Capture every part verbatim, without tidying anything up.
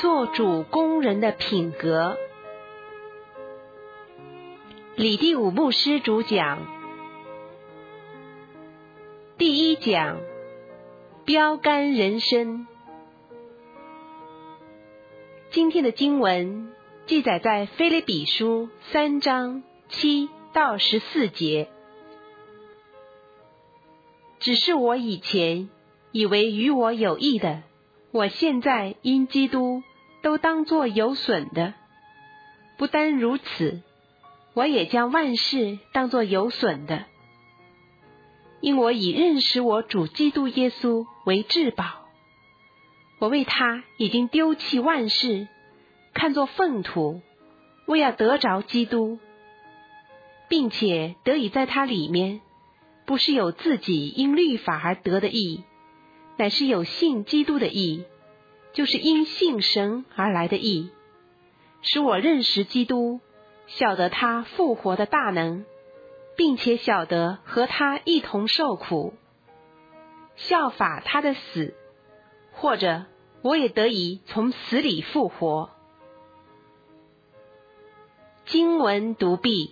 做主工人的品格。李第武牧师主讲。第一讲，标杆人生。今天的经文记载在腓立比书三章七到十四节。只是我以前以为与我有益的，我现在因基督都当作有损的。不单如此，我也将万事当作有损的，因我以认识我主基督耶稣为至宝。我为他已经丢弃万事，看作粪土，为要得着基督，并且得以在他里面，不是有自己因律法而得的义，乃是有信基督的义，就是因信神而来的义，使我认识基督，晓得他复活的大能，并且晓得和他一同受苦，效法他的死，或者我也得以从死里复活。经文读毕。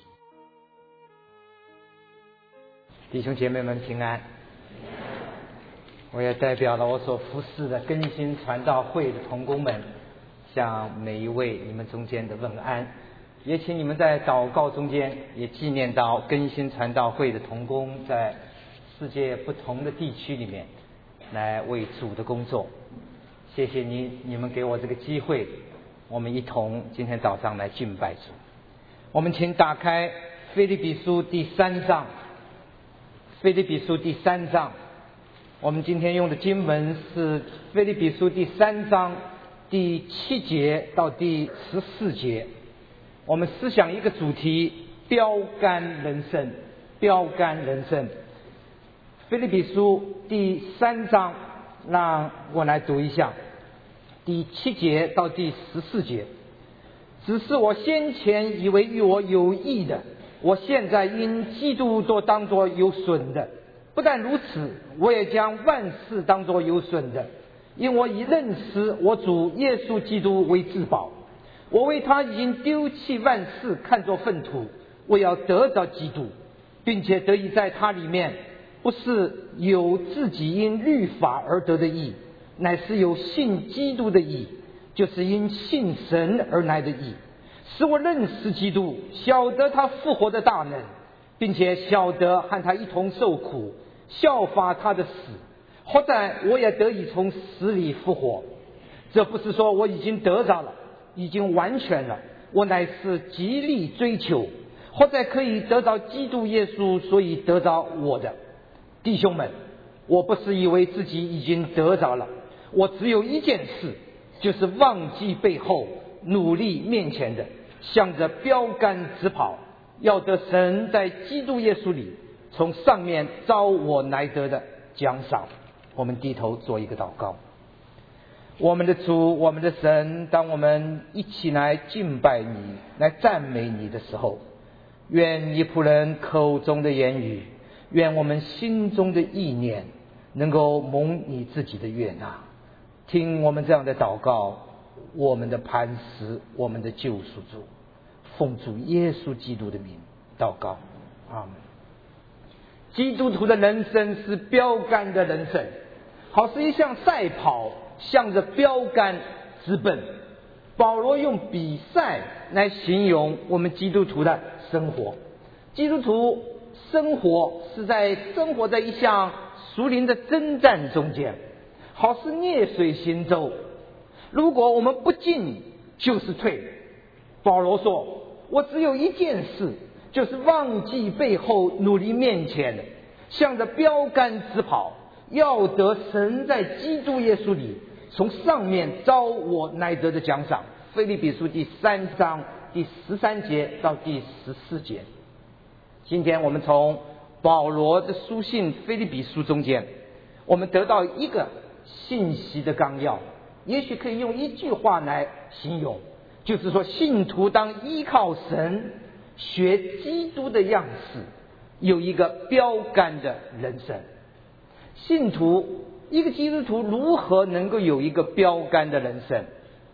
弟兄姐妹们平安。我也代表了我所服侍的更新传道会的同工们，向每一位你们中间的问安，也请你们在祷告中间也纪念到更新传道会的同工在世界不同的地区里面来为主的工作。谢谢你你们给我这个机会，我们一同今天早上来敬拜主。我们请打开腓立比书第三章，腓立比书第三章，我们今天用的经文是腓立比书第三章第七节到第十四节。我们思想一个主题：标杆人生。标杆人生。腓立比书第三章，让我来读一下第七节到第十四节。只是我先前以为与我有益的，我现在因基督都当作有损的。不但如此，我也将万事当作有损的，因我以认识我主耶稣基督为至宝。我为他已经丢弃万事，看作粪土，为要得着基督，并且得以在他里面，不是有自己因律法而得的义，乃是有信基督的义，就是因信神而来的义，使我认识基督，晓得他复活的大能，并且晓得和他一同受苦，效法他的死，或者我也得以从死里复活。这不是说我已经得着了，已经完全了，我乃是极力追求，或者可以得着基督耶稣，所以得着我的。弟兄们，我不是以为自己已经得着了，我只有一件事，就是忘记背后，努力面前的，向着标杆直跑，要得神在基督耶稣里从上面招我来得的奖赏。我们低头做一个祷告。我们的主，我们的神，当我们一起来敬拜你，来赞美你的时候，愿你仆人口中的言语，愿我们心中的意念，能够蒙你自己的悦纳。听我们这样的祷告，我们的磐石，我们的救赎主，奉主耶稣基督的名祷告，阿们。基督徒的人生是标杆的人生，好似一项赛跑，向着标杆直奔。保罗用比赛来形容我们基督徒的生活。基督徒生活是在生活在一项属灵的征战中间，好似逆水行舟，如果我们不进就是退。保罗说，我只有一件事，就是忘记背后，努力面前，向着标杆直跑，要得神在基督耶稣里从上面招我来得的奖赏。腓立比书第三章第十三节到第十四节。今天我们从保罗的书信腓立比书中间，我们得到一个信息的纲要，也许可以用一句话来形容，就是说信徒当依靠神，学基督的样式，有一个标杆的人生。信徒，一个基督徒如何能够有一个标杆的人生？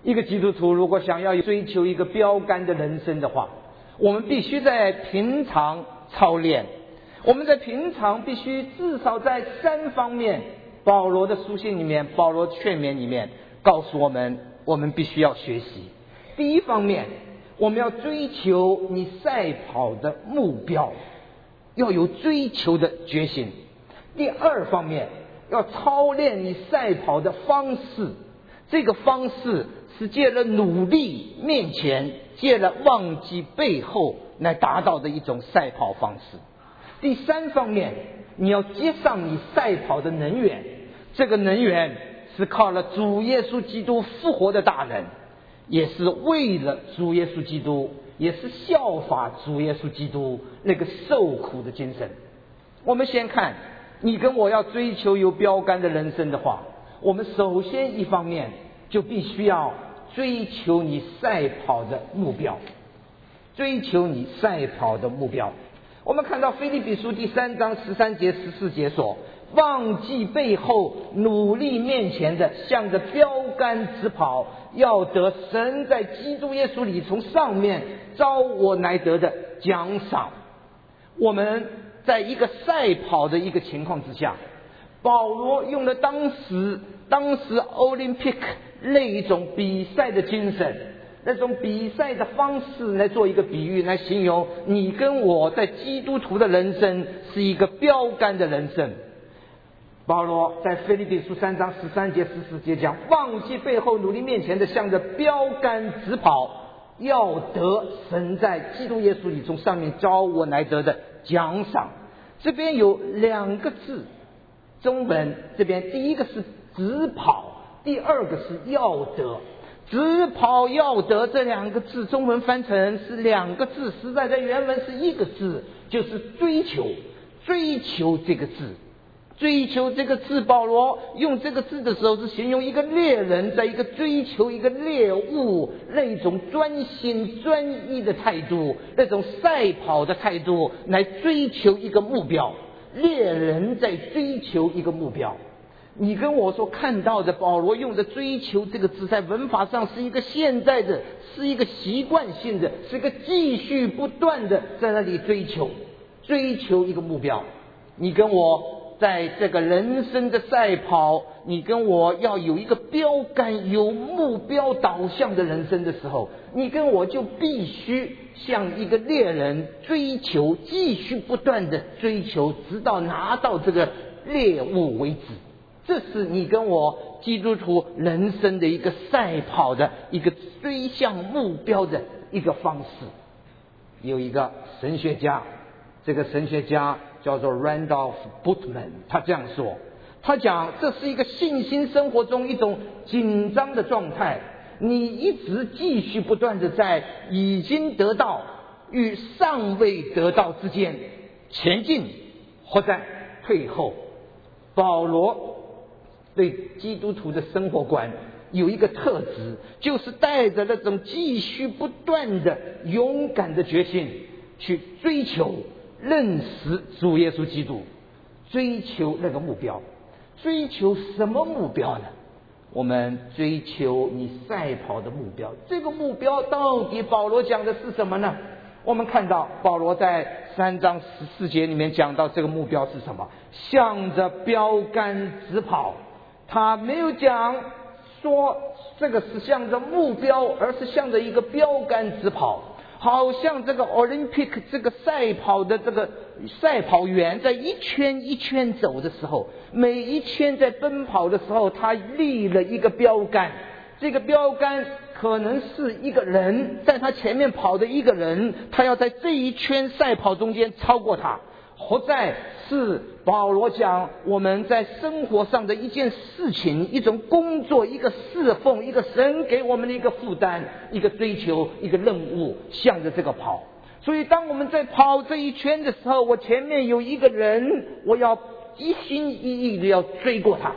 一个基督徒如果想要追求一个标杆的人生的话，我们必须在平常操练，我们在平常必须至少在三方面，保罗的书信里面，保罗劝勉里面告诉我们，我们必须要学习。第一方面，我们要追求你赛跑的目标，要有追求的决心。第二方面，要操练你赛跑的方式，这个方式是借了努力面前，借了忘记背后来达到的一种赛跑方式。第三方面，你要接上你赛跑的能源，这个能源是靠了主耶稣基督复活的大能，也是为了主耶稣基督，也是效法主耶稣基督那个受苦的精神。我们先看，你跟我要追求有标杆的人生的话，我们首先一方面就必须要追求你赛跑的目标，追求你赛跑的目标。我们看到腓立比书第三章十三节十四节说，忘记背后，努力面前的，向着标杆直跑，要得神在基督耶稣里从上面招我来得的奖赏。我们在一个赛跑的一个情况之下，保罗用了当时当时 Olympic 那一种比赛的精神，那种比赛的方式来做一个比喻，来形容你跟我在基督徒的人生是一个标杆的人生。保罗在腓立比书三章十三节十四节讲，忘记背后，努力面前的，向着标杆直跑，要得神在基督耶稣里从上面招我来得的奖赏。这边有两个字，中文这边第一个是直跑，第二个是要得。直跑要得这两个字中文翻成是两个字，实在在原文是一个字，就是追求。追求这个字，追求这个字，保罗用这个字的时候是形容一个猎人在一个追求一个猎物那种专心专一的态度，那种赛跑的态度来追求一个目标。猎人在追求一个目标。你跟我所看到的保罗用的追求这个字，在文法上是一个现在的，是一个习惯性的，是一个继续不断的在那里追求追求一个目标。你跟我在这个人生的赛跑，你跟我要有一个标杆，有目标导向的人生的时候，你跟我就必须像一个猎人追求，继续不断的追求，直到拿到这个猎物为止。这是你跟我基督徒人生的一个赛跑的一个追向目标的一个方式。有一个神学家，这个神学家叫做 Randolph Bultmann， 他这样说，他讲这是一个信心生活中一种紧张的状态，你一直继续不断的在已经得到与尚未得到之间前进或在退后。保罗对基督徒的生活观有一个特质，就是带着那种继续不断的勇敢的决心去追求认识主耶稣基督，追求那个目标。追求什么目标呢？我们追求你赛跑的目标。这个目标到底保罗讲的是什么呢？我们看到保罗在三章十四节里面讲到这个目标是什么，向着标杆直跑。他没有讲说这个是向着目标，而是向着一个标杆直跑，好像这个 Olympic 这个赛跑的这个赛跑员在一圈一圈走的时候，每一圈在奔跑的时候，他立了一个标杆，这个标杆可能是一个人，在他前面跑的一个人，他要在这一圈赛跑中间超过他。或在是保罗讲我们在生活上的一件事情，一种工作，一个侍奉，一个神给我们的一个负担，一个追求，一个任务，向着这个跑。所以当我们在跑这一圈的时候，我前面有一个人，我要一心一意的要追过他。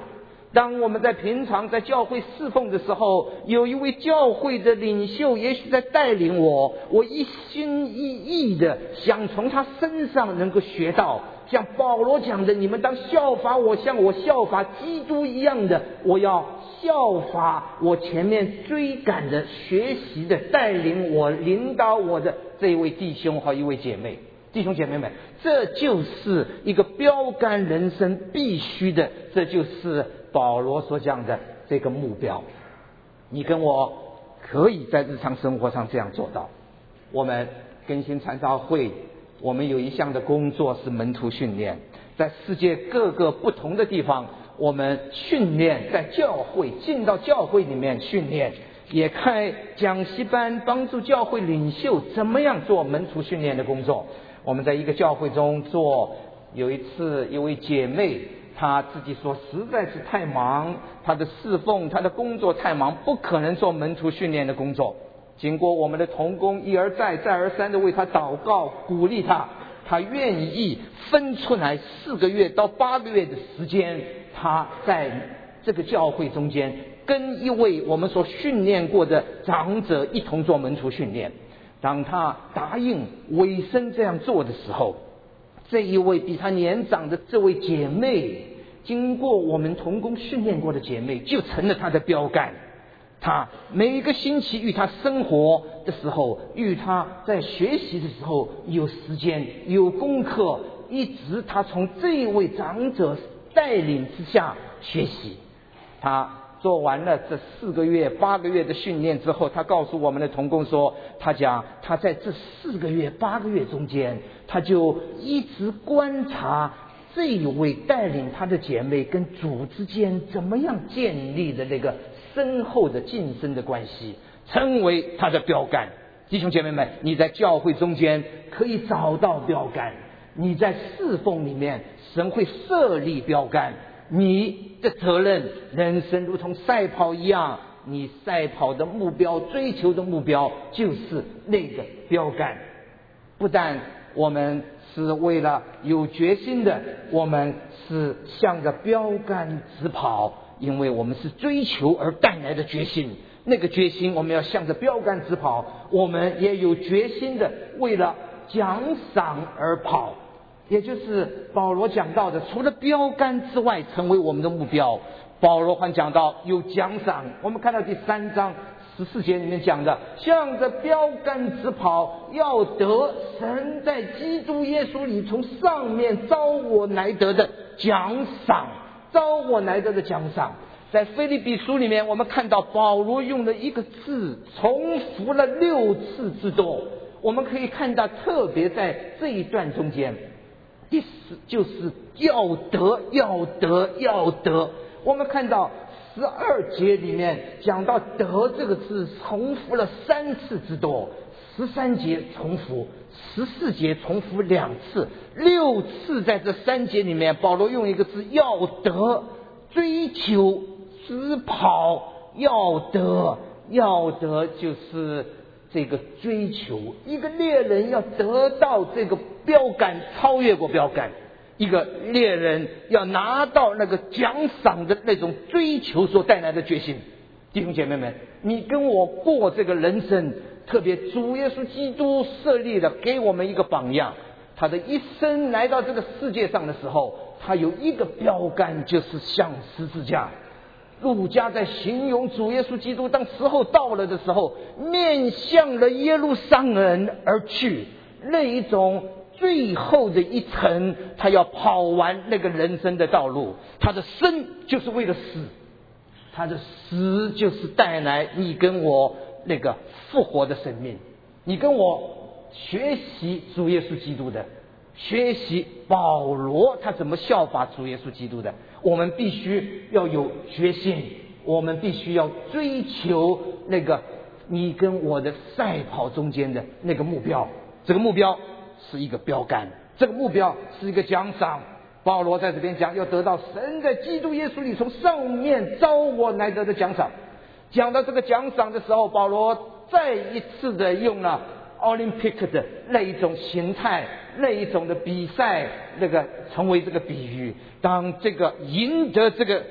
当我们在平常在教会侍奉的时候，有一位教会的领袖也许在带领我，我一心一意的想从他身上能够学到，像保罗讲的，你们当效法我，像我效法基督一样的，我要效法我前面追赶的学习的带领我领导我的这一位弟兄和一位姐妹。弟兄姐妹们，这就是一个标杆人生必须的，这就是保罗所讲的这个目标。你跟我可以在日常生活上这样做到。我们更新传道会，我们有一项的工作是门徒训练，在世界各个不同的地方，我们训练，在教会进到教会里面训练，也开讲习班，帮助教会领袖怎么样做门徒训练的工作。我们在一个教会中做，有一次一位姐妹她自己说实在是太忙，她的侍奉她的工作太忙，不可能做门徒训练的工作。经过我们的同工一而再再而三的为她祷告鼓励她，她愿意分出来四个月到八个月的时间，她在这个教会中间跟一位我们所训练过的长者一同做门徒训练。当他答应委身这样做的时候，这一位比他年长的这位姐妹，经过我们同工训练过的姐妹，就成了他的标杆。他每一个星期与他生活的时候，与他在学习的时候，有时间有功课，一直他从这一位长者带领之下学习。他做完了这四个月八个月的训练之后，他告诉我们的同工说，他讲他在这四个月八个月中间，他就一直观察这一位带领他的姐妹跟主之间怎么样建立的那个深厚的晋升的关系，成为他的标杆。弟兄姐妹们，你在教会中间可以找到标杆，你在侍奉里面神会设立标杆，你的责任人生如同赛跑一样，你赛跑的目标追求的目标就是那个标杆。不但我们是为了有决心的，我们是向着标杆直跑，因为我们是追求而带来的决心，那个决心我们要向着标杆直跑，我们也有决心的为了奖赏而跑，也就是保罗讲到的，除了标杆之外成为我们的目标。保罗还讲到有奖赏，我们看到第三章十四节里面讲的，向着标杆直跑，要得神在基督耶稣里从上面招我来得的奖赏，招我来得的奖赏。在腓立比书里面，我们看到保罗用了一个字重复了六次之多，我们可以看到特别在这一段中间，第十就是要得要得要得。我们看到十二节里面讲到得这个字重复了三次之多，十三节重复，十四节重复两次，六次在这三节里面保罗用一个字要得，追求直跑，要得要得就是这个追求，一个猎人要得到这个标杆，超越过标杆，一个猎人要拿到那个奖赏的那种追求所带来的决心。弟兄姐妹们，你跟我过这个人生，特别主耶稣基督设立的给我们一个榜样，他的一生来到这个世界上的时候，他有一个标杆，就是向十字架。路加在形容主耶稣基督当时候到了的时候，面向了耶路撒冷而去，那一种最后的一程，他要跑完那个人生的道路。他的生就是为了死，他的死就是带来你跟我那个复活的生命。你跟我学习主耶稣基督的，学习保罗他怎么效法主耶稣基督的，我们必须要有决心，我们必须要追求那个你跟我的赛跑中间的那个目标。这个目标是一个标杆，这个目标是一个奖赏。保罗在这边讲，要得到神在基督耶稣里从上面招我来得的奖赏。讲到这个奖赏的时候，保罗再一次的用了 Olympic 的那一种形态，那一种的比赛，那个成为这个比喻。当这个赢得这个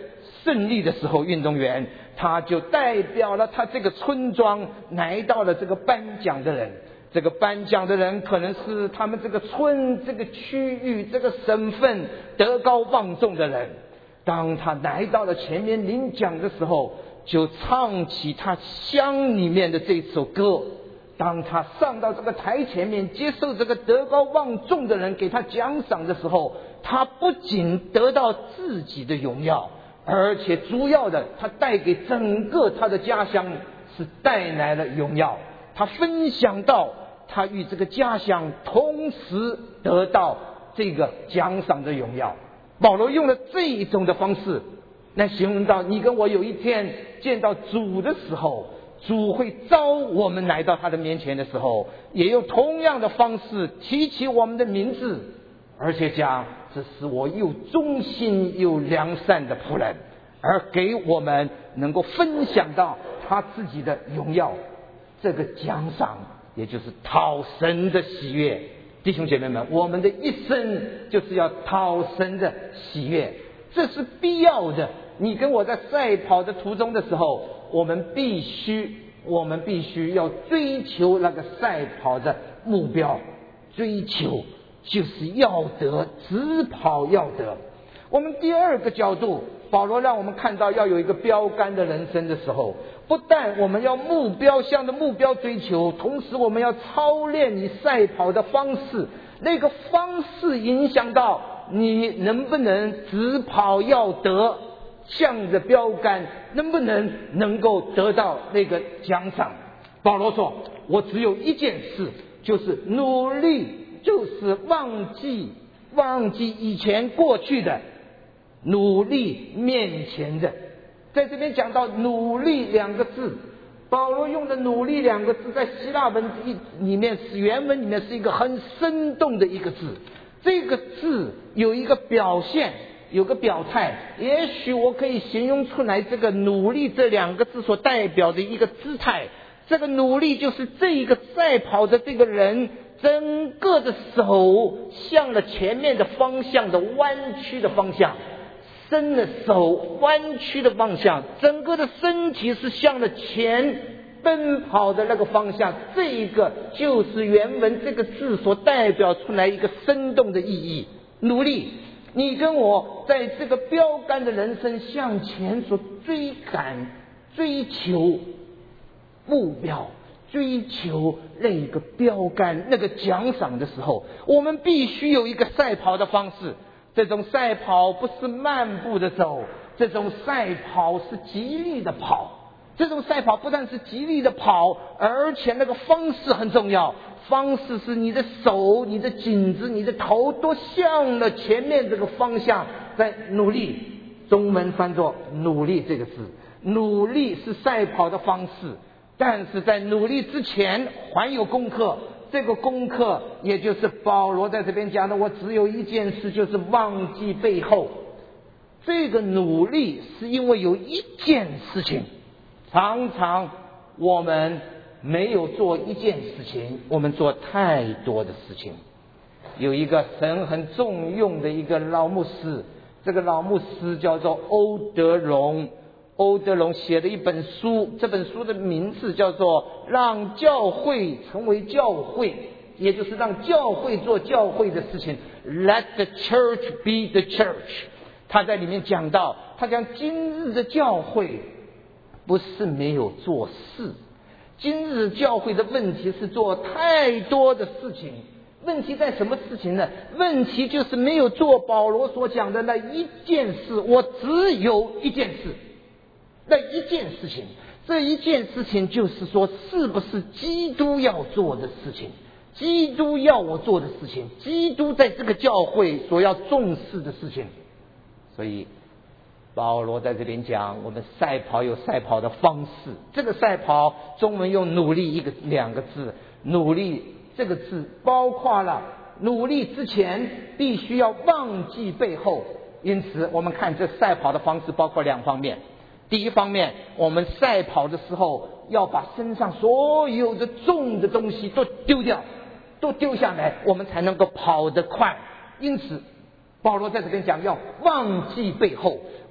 胜利的时候，运动员他就代表了他这个村庄来到了这个颁奖的人。这个颁奖的人可能是他们这个村、这个区域、这个省份德高望重的人。当他来到了前面领奖的时候，就唱起他乡里面的这首歌。当他上到这个台前面接受这个德高望重的人给他奖赏的时候，他不仅得到自己的荣耀，而且主要的他带给整个他的家乡是带来了荣耀。他分享到他与这个家乡同时得到这个奖赏的荣耀。保罗用了这一种的方式来形容到，你跟我有一天见到主的时候，主会召我们来到他的面前的时候，也用同样的方式提起我们的名字，而且讲这是我又忠心又良善的仆人，而给我们能够分享到他自己的荣耀。这个奖赏也就是讨神的喜悦。弟兄姐妹们，我们的一生就是要讨神的喜悦，这是必要的。你跟我在赛跑的途中的时候，我们必须我们必须要追求那个赛跑的目标，追求就是要得，只跑要得。我们第二个角度，保罗让我们看到要有一个标杆的人生的时候，不但我们要目标向着目标追求，同时我们要操练你赛跑的方式，那个方式影响到你能不能只跑要得，向着标杆能不能能够得到那个奖赏。保罗说，我只有一件事，就是努力，就是忘记忘记以前过去的，努力面前的。在这边讲到努力两个字，保罗用的努力两个字在希腊文里面是原文里面是一个很生动的一个字。这个字有一个表现，有个表态，也许我可以形容出来这个努力这两个字所代表的一个姿态。这个努力就是这一个赛跑的这个人整个的手向了前面的方向的弯曲的方向，伸了手弯曲的方向，整个的身体是向了前奔跑的那个方向。这一个就是原文这个字所代表出来一个生动的意义。努力，你跟我在这个标杆的人生向前所追赶、追求目标，追求那个标杆、那个奖赏的时候，我们必须有一个赛跑的方式。这种赛跑不是漫步的走，这种赛跑是极力的跑。这种赛跑不但是极力的跑，而且那个方式很重要。方式是你的手、你的颈子、你的头都向了前面这个方向在努力。中文翻作努力这个字，努力是赛跑的方式，但是在努力之前还有功课。这个功课也就是保罗在这边讲的，我只有一件事，就是忘记背后。这个努力是因为有一件事情，常常我们没有做一件事情，我们做太多的事情。有一个神很重用的一个老牧师，这个老牧师叫做欧德荣。欧德荣写了一本书，这本书的名字叫做《让教会成为教会》，也就是让教会做教会的事情。 Let the church be the church。 他在里面讲到，他讲今日的教会不是没有做事，今日教会的问题是做太多的事情。问题在什么事情呢？问题就是没有做保罗所讲的那一件事。我只有一件事，那一件事情，这一件事情就是说，是不是基督要做的事情，基督要我做的事情，基督在这个教会所要重视的事情。所以保罗在这边讲，我们赛跑有赛跑的方式。这个赛跑中文用努力一个两个字，努力这个字包括了努力之前必须要忘记背后。因此我们看这赛跑的方式包括两方面。第一方面，我们赛跑的时候要把身上所有的重的东西都丢掉，都丢下来，我们才能够跑得快。因此保罗在这边讲要忘记背后。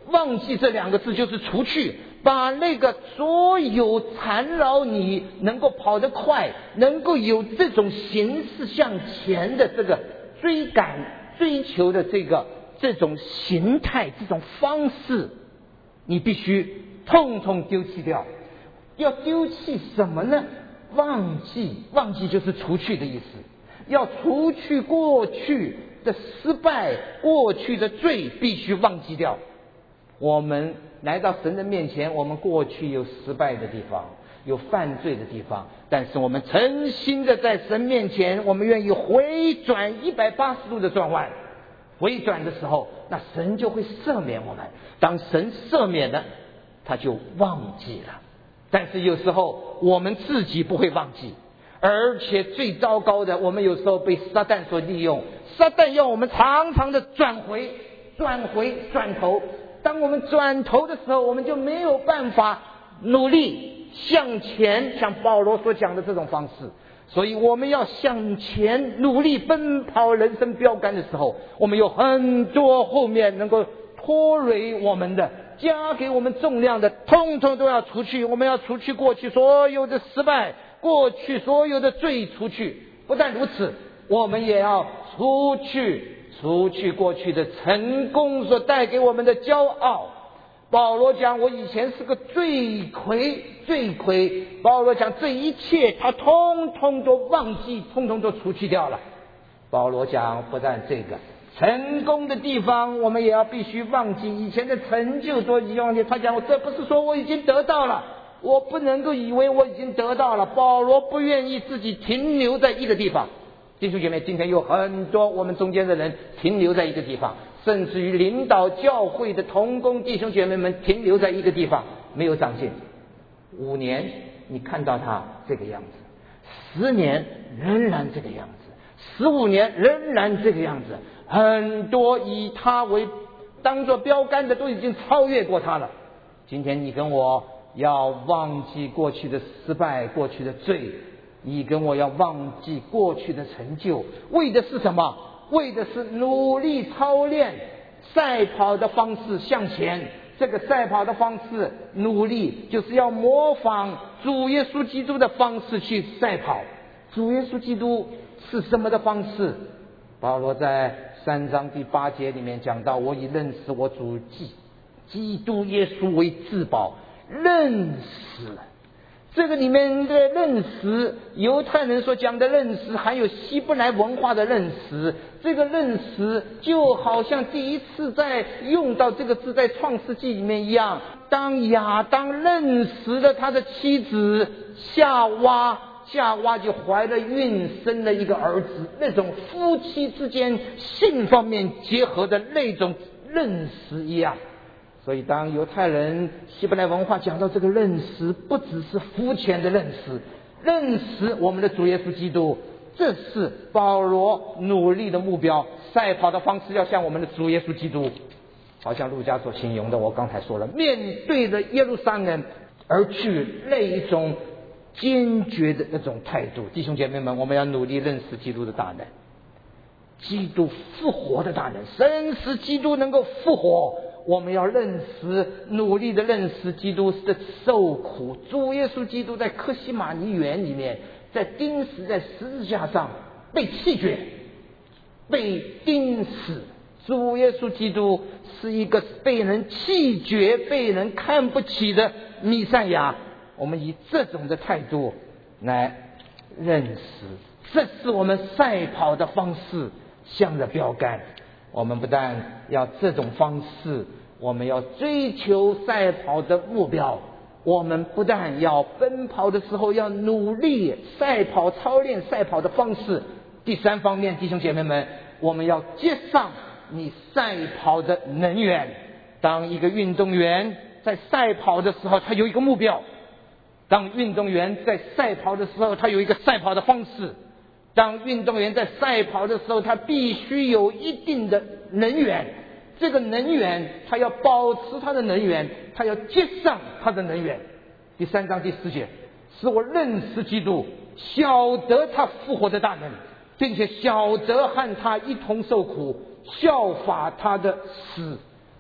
忘记这两个字就是除去，把那个所有缠绕你能够跑得快，能够有这种形势向前的这个追赶追求的这个这种形态这种方式，你必须统统丢弃掉。要丢弃什么呢？忘记，忘记就是除去的意思。要除去过去的失败，过去的罪必须忘记掉。我们来到神的面前，我们过去有失败的地方，有犯罪的地方，但是我们诚心的在神面前，我们愿意回转一百八十度的转弯。回转的时候，那神就会赦免我们。当神赦免了，他就忘记了。但是有时候我们自己不会忘记，而且最糟糕的，我们有时候被撒旦所利用。撒旦要我们常常的转回转回转头，当我们转头的时候，我们就没有办法努力向前，像保罗所讲的这种方式。所以我们要向前努力奔跑人生标杆的时候，我们有很多后面能够拖累我们的，加给我们重量的，通通都要除去。我们要除去过去所有的失败，过去所有的罪除去。不但如此，我们也要除去除去过去的成功所带给我们的骄傲。保罗讲，我以前是个罪魁罪魁。保罗讲，这一切他通通都忘记，通通都除去掉了。保罗讲，不但这个成功的地方我们也要必须忘记，以前的成就都已经忘记。他讲，这不是说我已经得到了，我不能够以为我已经得到了。保罗不愿意自己停留在一个地方。弟兄姐妹，今天有很多我们中间的人停留在一个地方，甚至于领导教会的同工弟兄姐妹们停留在一个地方，没有长进。五年你看到他这个样子，十年仍然这个样子，十五年仍然这个样子，很多以他为当作标杆的都已经超越过他了。今天你跟我要忘记过去的失败，过去的罪，你跟我要忘记过去的成就，为的是什么？为的是努力操练赛跑的方式向前。这个赛跑的方式努力就是要模仿主耶稣基督的方式去赛跑。主耶稣基督是什么的方式？保罗在三章第八节里面讲到，我以认识我主基基督耶稣为至宝。认识，这个里面的认识，犹太人所讲的认识，还有希伯来文化的认识。这个认识就好像第一次在用到这个字在创世纪里面一样，当亚当认识了他的妻子夏娃，夏娃就怀了孕，生了一个儿子，那种夫妻之间性方面结合的那种认识一样。所以当犹太人希伯来文化讲到这个认识，不只是肤浅的认识，认识我们的主耶稣基督，这是保罗努力的目标。赛跑的方式要像我们的主耶稣基督，好像路加所形容的，我刚才说了，面对着耶路撒冷而去，那一种坚决的那种态度。弟兄姐妹们，我们要努力认识基督的大能，基督复活的大能，神使基督能够复活。我们要认识，努力的认识基督的受苦。主耶稣基督在客西马尼园里面，在钉死在十字架上被弃绝，被钉死。主耶稣基督是一个被人弃绝、被人看不起的弥赛亚。我们以这种的态度来认识，这是我们赛跑的方式，向着标杆。我们不但要这种方式，我们要追求赛跑的目标。我们不但要奔跑的时候要努力赛跑操练赛跑的方式，第三方面，弟兄姐妹们，我们要接上你赛跑的能源。当一个运动员在赛跑的时候，他有一个目标；当运动员在赛跑的时候，他有一个赛跑的方式。当运动员在赛跑的时候，他必须有一定的能源，这个能源他要保持他的能源，他要接上他的能源。第三章第四节，使我认识基督，晓得他复活的大能，并且晓得和他一同受苦，效法他的死。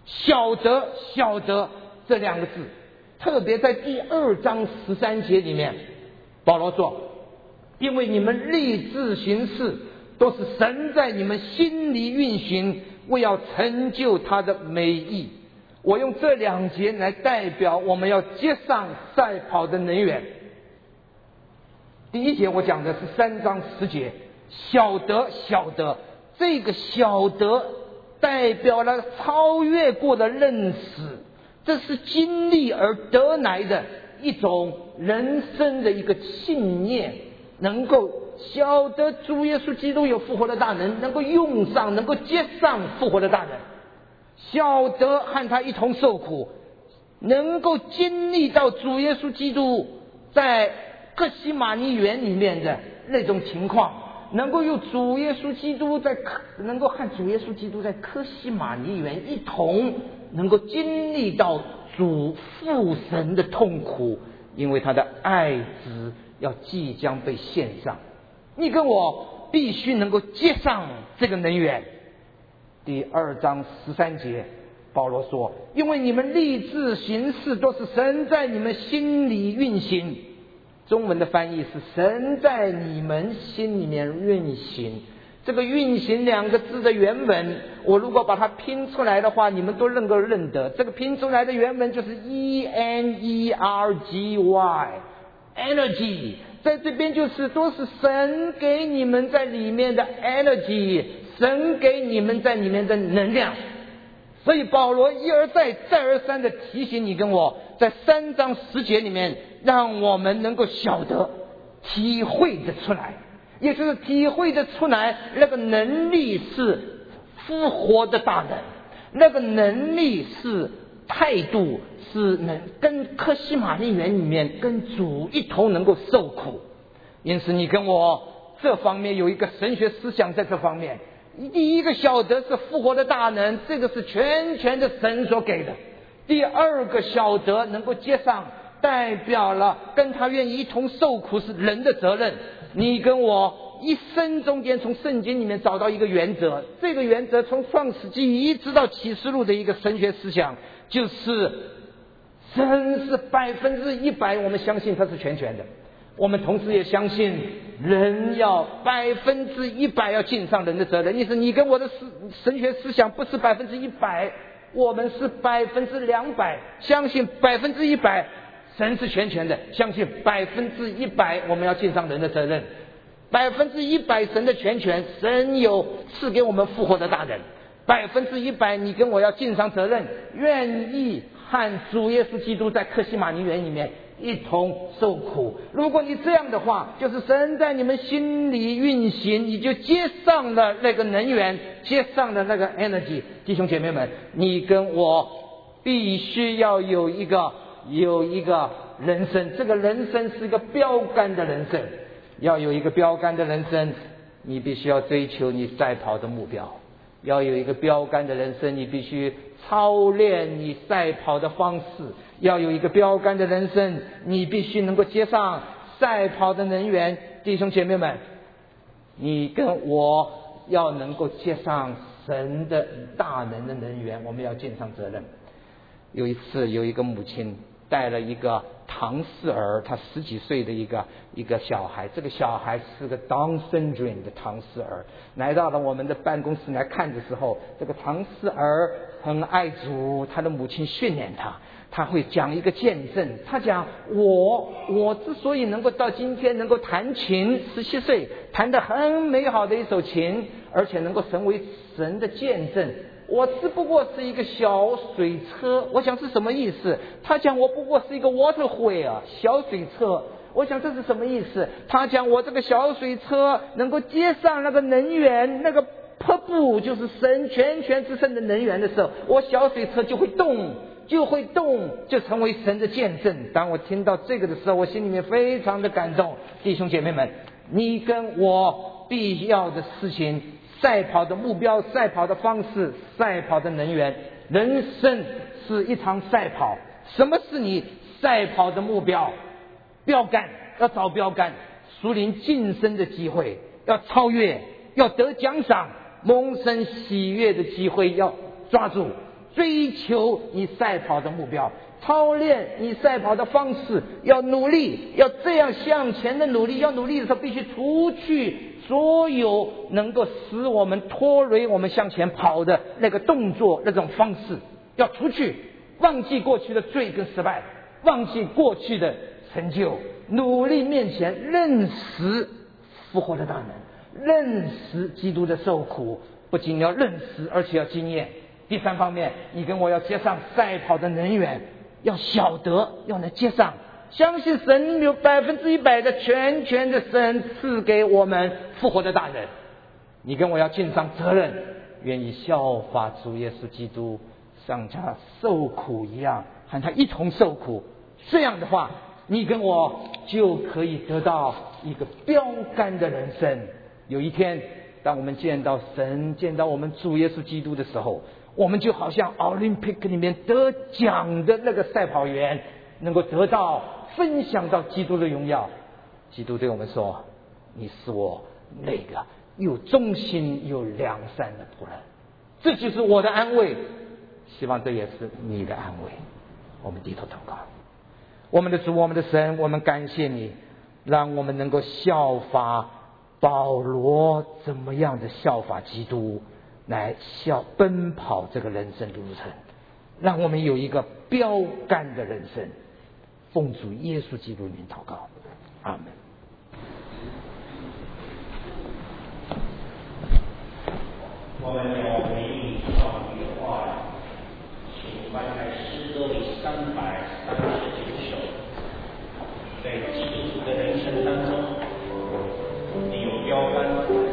晓得晓得这两个字，特别在第二章十三节里面，保罗说，因为你们立志行事都是神在你们心里运行，为要成就他的美意。我用这两节来代表我们要接上赛跑的能源。第一节我讲的是三章十节，晓得晓得，这个晓得代表了超越过的认识，这是经历而得来的一种人生的一个信念，能够晓得主耶稣基督有复活的大能，能够用上，能够接上复活的大能，晓得和他一同受苦，能够经历到主耶稣基督在客西马尼园里面的那种情况，能够有主耶稣基督在能够和主耶稣基督在客西马尼园一同能够经历到主父神的痛苦，因为他的爱子要即将被献上。你跟我必须能够接上这个能源。第二章十三节保罗说，因为你们立志行事都是神在你们心里运行。中文的翻译是神在你们心里面运行。这个运行两个字的原文，我如果把它拼出来的话，你们都能够认得。这个拼出来的原文就是 E N E R G Y energy， 在这边就是都是神给你们在里面的 energy， 神给你们在里面的能量。所以保罗一而再再而三的提醒你跟我，在三章十节里面，让我们能够晓得体会得出来，也就是体会得出来那个能力是复活的大能，那个能力是态度，是能跟客西马尼园里面跟主一同能够受苦。因此你跟我这方面有一个神学思想，在这方面第一个晓得是复活的大能，这个是全权的神所给的。第二个晓得能够接上，代表了跟他愿意一同受苦是人的责任。你跟我一生中间从圣经里面找到一个原则，这个原则从创世纪一直到启示录的一个神学思想，就是神是百分之一百，我们相信他是全权的。我们同时也相信人要百分之一百要尽上人的责任。意思你跟我的神学思想不是百分之一百，我们是百分之两百，相信百分之一百神是全权的，相信百分之一百我们要尽上人的责任。百分之一百神的全权，神有赐给我们复活的大能，百分之一百你跟我要尽上责任，愿意和主耶稣基督在客西马尼园里面一同受苦。如果你这样的话，就是神在你们心里运行，你就接上了那个能源，接上了那个 energy。 弟兄姐妹们，你跟我必须要有一个有一个人生，这个人生是一个标杆的人生。要有一个标杆的人生，你必须要追求你赛跑的目标。要有一个标杆的人生，你必须操练你赛跑的方式。要有一个标杆的人生，你必须能够接上赛跑的能源。弟兄姐妹们，你跟我要能够接上神的大能的能源，我们要尽上责任。有一次有一个母亲带了一个唐氏儿，他十几岁的一个一个小孩，这个小孩是个 Down syndrome 的唐氏儿，来到了我们的办公室来看的时候，这个唐氏儿很爱主，他的母亲训练他，他会讲一个见证。他讲我我之所以能够到今天能够弹琴，十七岁弹得很美好的一首琴，而且能够成为神的见证，我只不过是一个小水车。我想是什么意思？他讲我不过是一个 water wheel 小水车，我想这是什么意思？他讲我这个小水车能够接上那个能源，那个瀑布就是神全权之圣的能源的时候，我小水车就会动就会动就成为神的见证。当我听到这个的时候，我心里面非常的感动。弟兄姐妹们，你跟我必要的事情，赛跑的目标，赛跑的方式，赛跑的能源。人生是一场赛跑。什么是你赛跑的目标？标杆，要找标杆，属灵晋升的机会，要超越，要得奖赏，蒙神喜悦的机会要抓住。 追求你赛跑的目标，操练你赛跑的方式，要努力，要这样向前的努力。要努力的时候，必须除去所有能够使我们拖累我们向前跑的那个动作，那种方式要除去，忘记过去的罪跟失败，忘记过去的成就，努力面前认识复活的大能，认识基督的受苦，不仅要认识，而且要经验。第三方面，你跟我要接上赛跑的能源，要晓得，要能接上，相信神有百分之一百的全权的神赐给我们复活的大人。你跟我要尽上责任，愿意效法主耶稣基督，像他受苦一样，和他一同受苦。这样的话，你跟我就可以得到一个标杆的人生。有一天，当我们见到神，见到我们主耶稣基督的时候，我们就好像奥林匹克里面得奖的那个赛跑员，能够得到分享到基督的荣耀。基督对我们说，你是我那个又忠心又良善的仆人。这就是我的安慰，希望这也是你的安慰。我们低头祷告。我们的主，我们的神，我们感谢你，让我们能够效法保罗怎么样的效法基督，来效奔跑这个人生的路程，让我们有一个标杆的人生。奉主耶稣基督名祷告，阿门。 我们要回应上帝的话语，请翻开诗歌里三百三十九首。在基督徒的人生当中，你有标杆，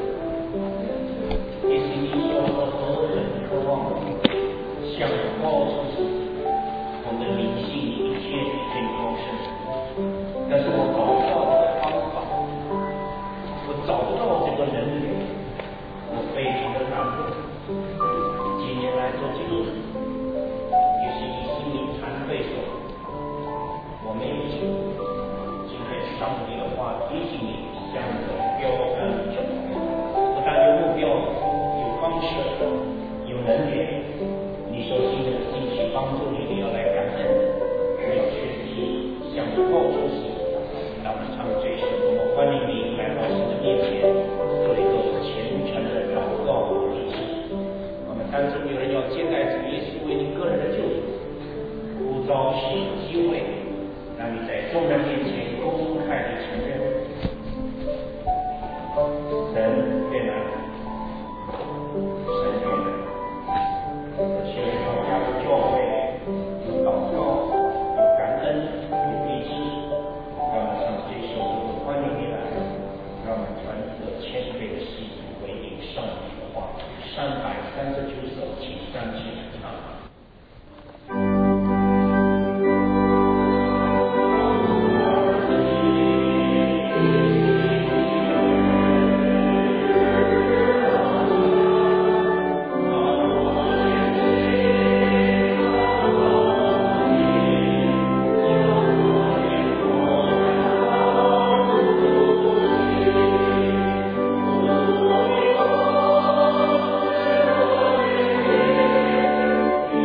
也许你有何等渴望，向高处去，我们灵性一天一天高升。但是我找不到这个方法，我找不到这个能力，我非常的难过。几年来做基督徒，也是以心灵惭愧说，我没有进步。今天上帝的话提醒你，向着标杆走，不但有目标，有方式，有能力。你说新的兴起帮助你，你要来感恩，你要学习向着高处行。让我们唱这首歌，我欢迎你来到神的面前，做一个虔诚的祷告和礼仪。我们当中有人要接待主耶稣为你个人的救主，呼召是有机会，让你在众人面前公开的承认，神悦纳，神悦纳。而且我们要教会有祷告，有感恩，有理智。让我们唱这首歌，欢迎你来，让我们传一个谦卑的心，回应上帝的话。三百三十九首，请站起来唱。 Thank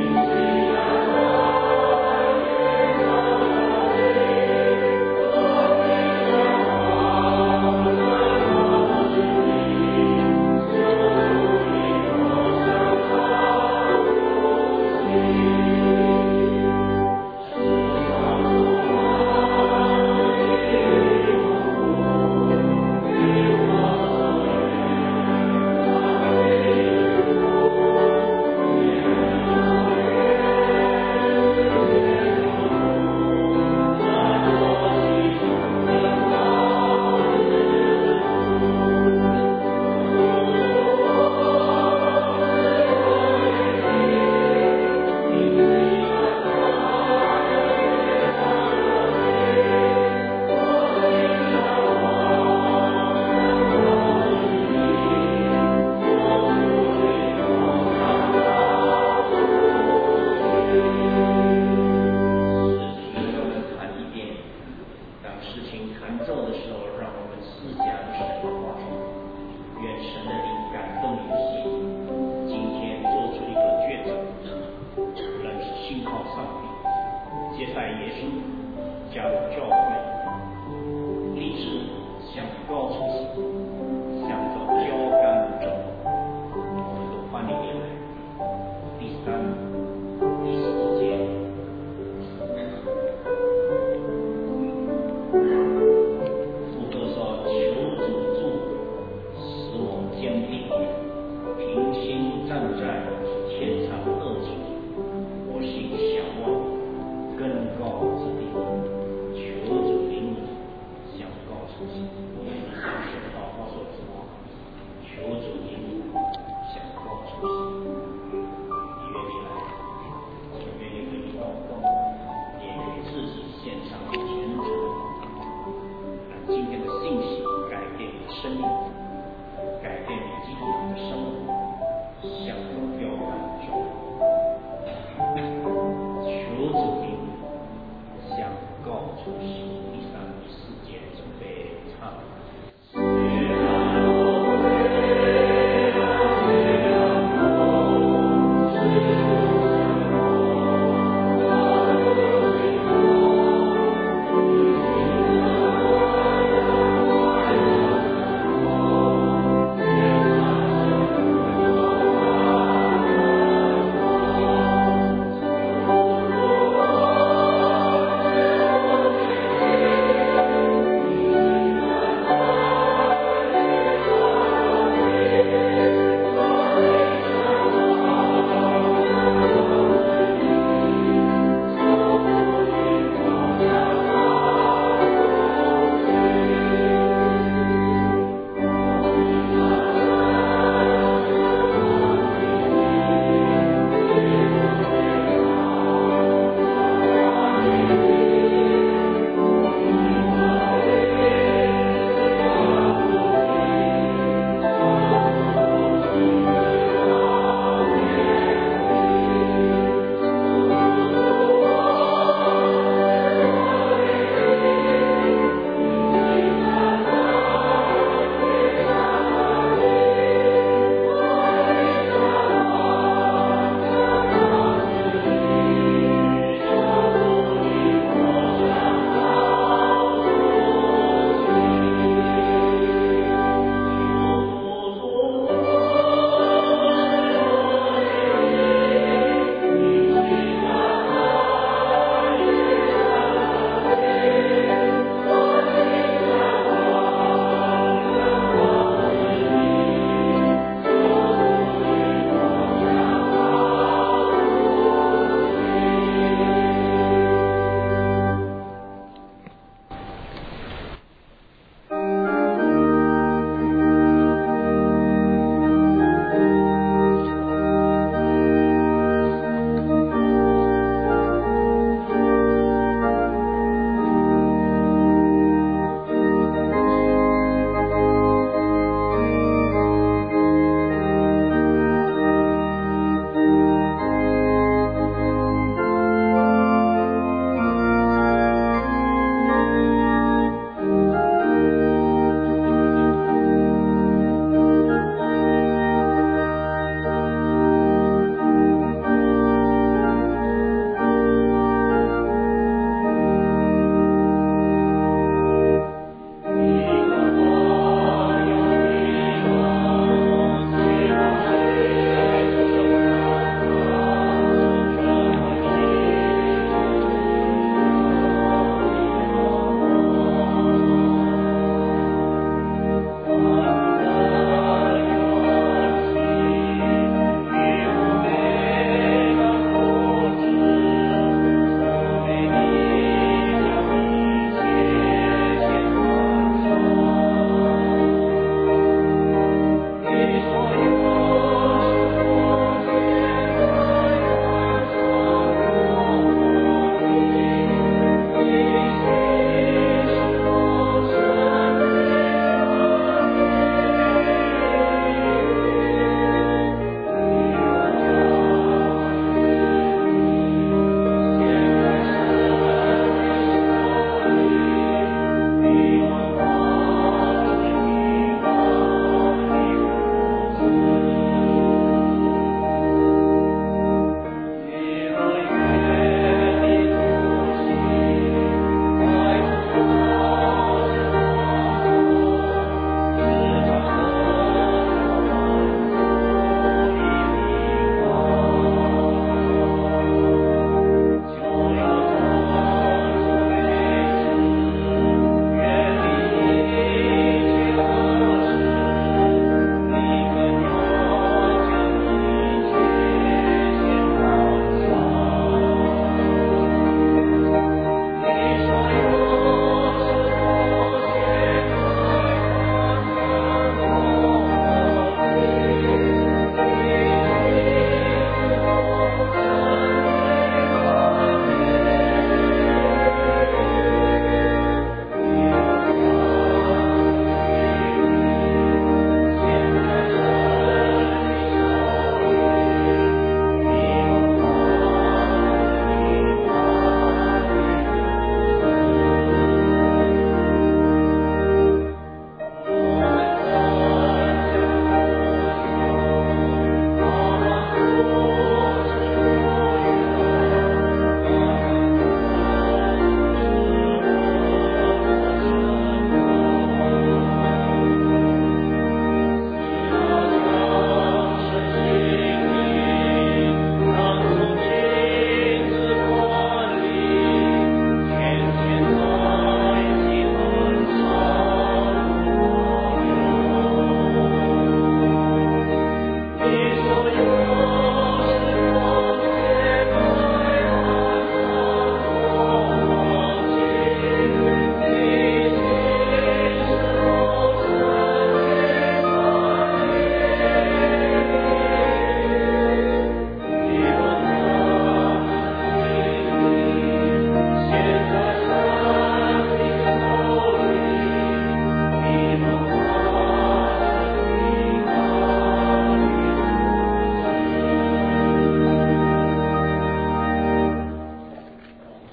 心，加入教会。